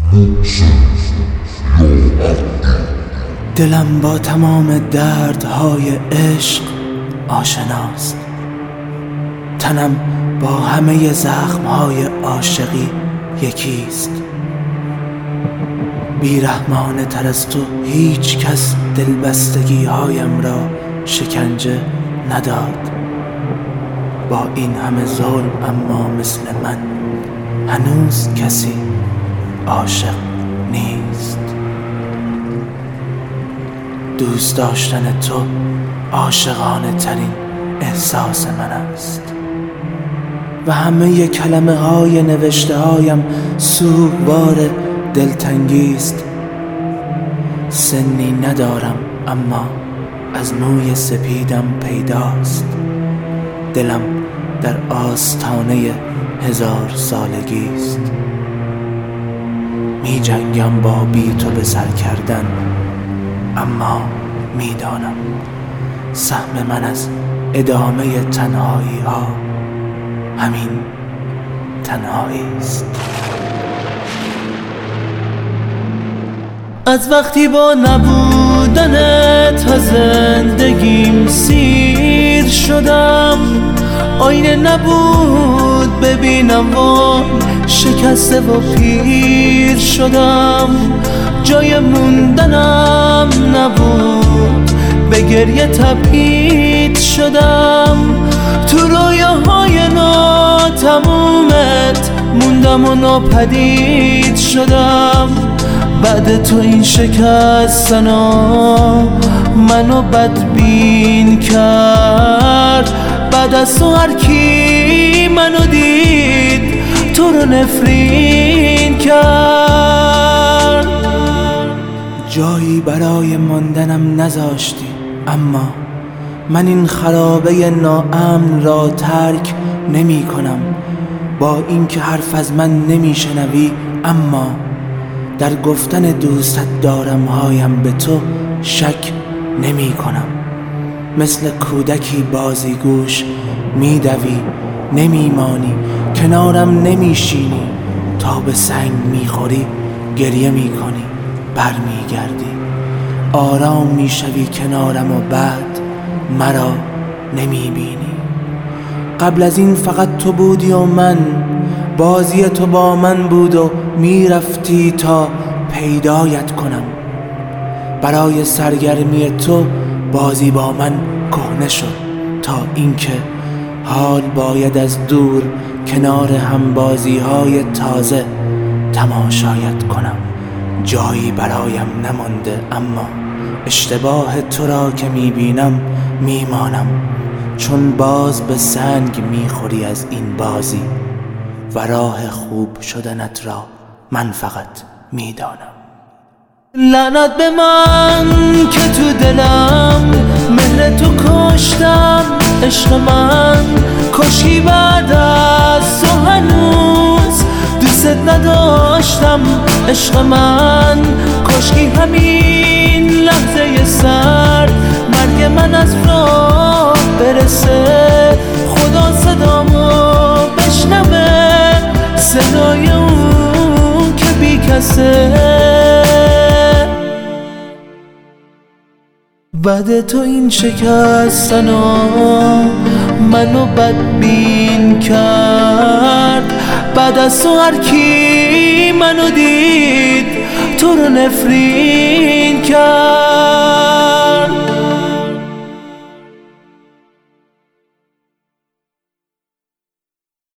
دلم با تمام دردهای عشق آشناست، تنم با همه زخمهای عاشقی یکیست. بیرحمانه تر از تو هیچ کس دلبستگی هایم را شکنجه نداد. با این همه ظلم اما مثل من هنوز کسی عاشق نیست. دوست داشتن تو عاشقانه ترین احساس من است و همه کلمه های نوشته هایم سوگوار دلتنگی است. سنی ندارم اما از موی سپیدم پیداست. دلم در آستانه 1000 سالگی است. می جنگم با بی تو به سر کردن، اما می دانم سهم من از ادامه تنهایی ها همین تنهایی است. از وقتی با نبودنت از زندگیم سیر شدم، آینه نبود ببینم و شکسته و پیر شدم. جای موندنم نبود، به گریه تبعید شدم. تو رویاهای ناتمومت موندم و ناپدید شدم. بعد تو این شکستنا منو بدبین کرد. بعد از تو هر کی منو دید تو رو نفرین کرد. جایی برای ماندنم نذاشتی، اما من این خرابه ناامن را ترک نمی کنم. با اینکه حرف از من نمی شنوی، اما در گفتن دوستت دارم هایم به تو شک نمی کنم. مثل کودکی بازیگوش می دوی، نمی مانی، کنارم نمی شینی. تا به سنگ می خوری گریه می کنی، بر می گردی، آرام می شوی کنارم و بعد مرا نمی بینی. قبل از این فقط تو بودی و من، بازی تو با من بود و می رفتی تا پیدایت کنم. برای سرگرمی تو بازی با من کهنه شد، تا اینکه حال باید از دور کنار هم بازی های تازه تماشایت کنم. جایی برایم نمانده، اما اشتباه تو را که می بینم می مانم، چون باز به سنگ می خوری از این بازی و راه خوب شدنت را من فقط می دانم. لعنت به من که تو دلم مهر تو کشتم. عشق من کاشکی بعد از تو هنوز دوست نداشتم. عشق من کاشکی همین لحظه سرد مرگ من از راه برسه. خدا صدامو بشنوه، صدای اون که بی کسه. بعد تو این شکستنا منو بدبین کرد. بعد از تو هر کی منو دید تو رو نفرین کرد.